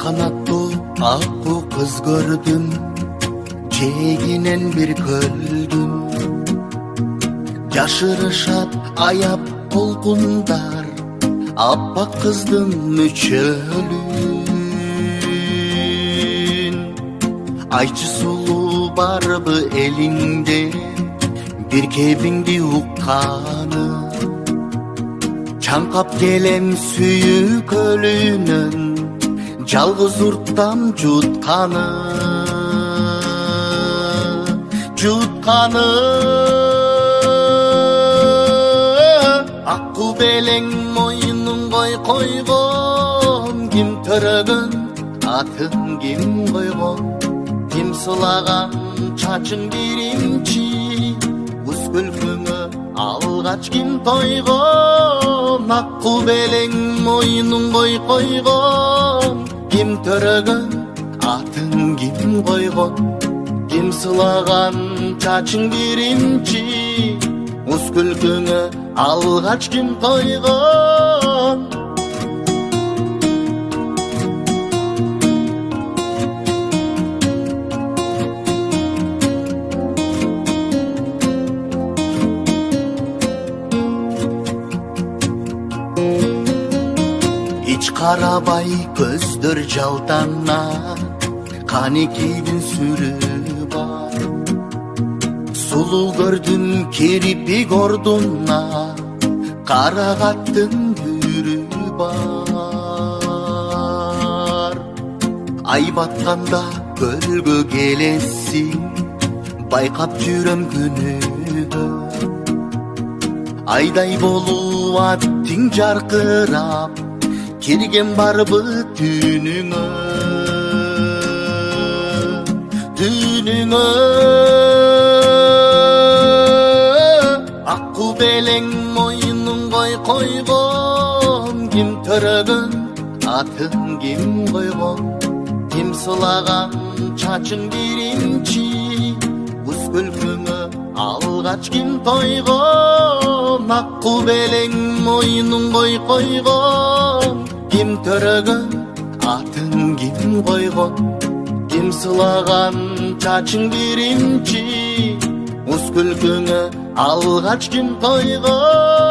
канаттуу акку кыз көрдүм, жээгинен бир көлдүм. Жашырышат аяп толкундар, аппак кыздын мүчөлүн. Айчы сулуу барбы элиңде, бир кебиңди укканы. Чаңкап келем сүйүү көлүнөн, жалгыз урттам жутканы. Акку белең мойнун койгон, ким төрөгөн атын ким койгон. Ким сылаган чачың биримчи, уз күлкүңө алгач ким тойгон. Акку белең мойнун койгон, ким төрөгөн атын ким койгон. Ким сылаган чачың биримчи, уз күлкүңө алгач ким тойгон. Hiç карабай көздөр жалтанат, канекейдин сүрү бар. Сулуу көрдүм кирпик ордуна, карагаттын бүрү бар. Ай батканда көлгө келесиң, байкап жүрөм күнүгө. Айдай болуп аттың жаркырап, кирген барбы түнүңө. Акку белең мойнун койгон, ким төрөгөн атын ким койгон. Ким сылаган чачың биримчи, уз күлкүңө алгач ким тойгон. Акку белең мойнун койгон, ким төрөгөн атын ким койгон. Ким сылаган чачың биримчи, уз күлкүңө алгач ким тойгон.